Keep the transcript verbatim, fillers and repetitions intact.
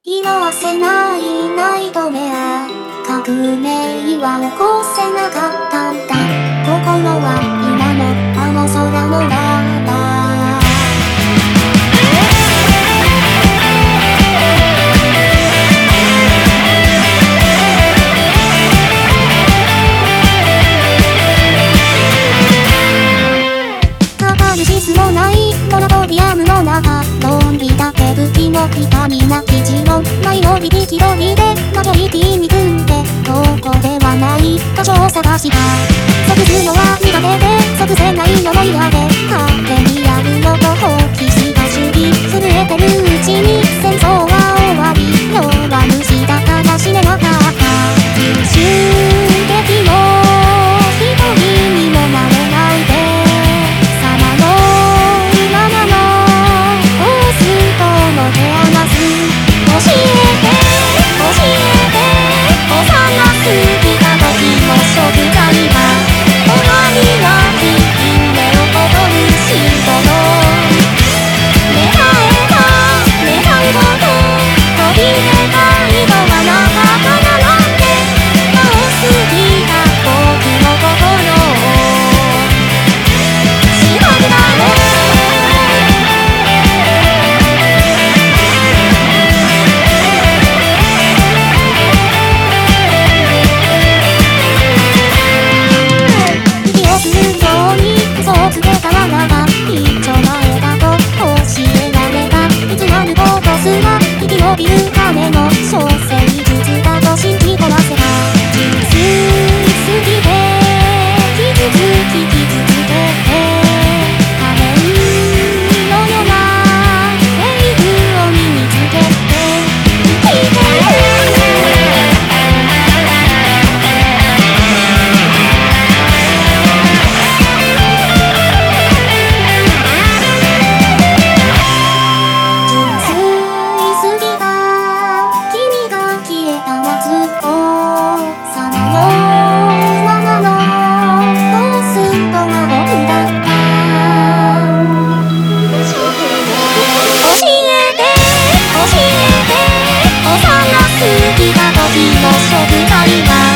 色褪せないナイトメア。革命は起こせなかったんだ。心は今もあの空のまま。シスもないモラトリアムの中、論理だけ不気も痛みなき自論、マイノリティ気取りでマジョリティに組んで、どこではない場所を探した。即すのは苦手で即せないのも嫌で、勝手にやるのと放棄した主義、震えてるうちに戦争は終わり、弱虫だから死ねなかった。終撃も一人にもなれないでビるための小生術だと信じ込ませた。純粋すぎて傷つき傷つけて仮面のようなセリフを身につけて生きて好きな時の食材は